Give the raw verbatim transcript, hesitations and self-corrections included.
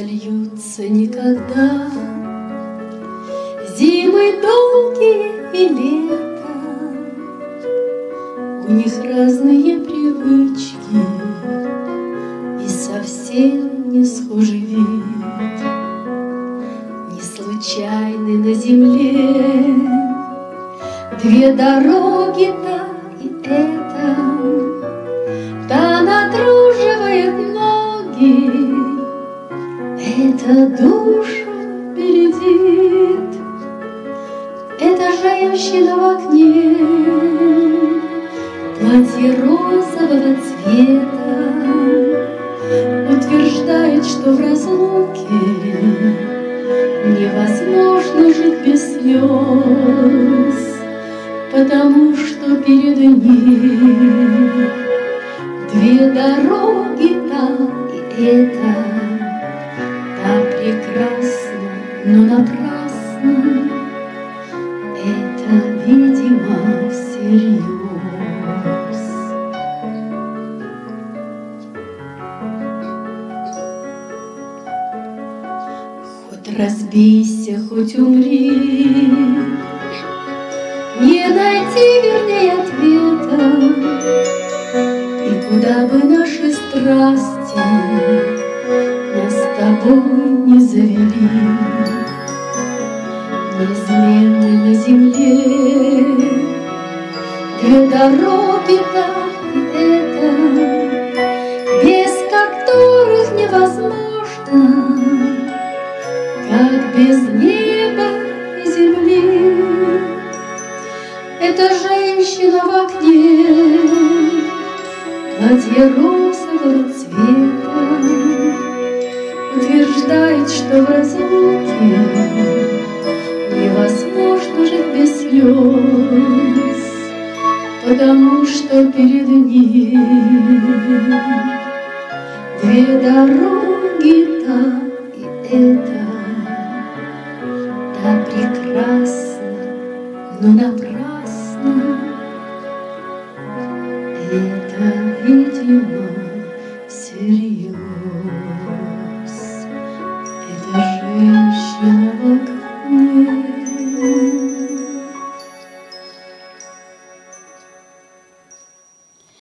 сольются никогда зимы долгие и лето. У них разные привычки и совсем не схожий вид. Не случайны на земле две дороги, та и эта. Та натруживает ноги, эта душу бередит. Это женщина в окне, платье розового цвета, утверждает, что в разлуке невозможно жить без слез, потому что перед ней две дороги, та и эта. Та прекрасна, но напрасно, это, видимо, всерьез. Хоть разбейся, хоть умри, не найти, вернее, ответа. И куда бы наши страсти нас с тобой не завели, неизменны на земле две дороги, та и эта, без которых невозможно, как без неба и земли. Это женщина в окне, платье розового цвета, утверждает, что в разлуке невозможно жить без слез, потому что перед ней две дороги, та и эта. Та прекрасна, но напрасно, это, видимо, всерьез.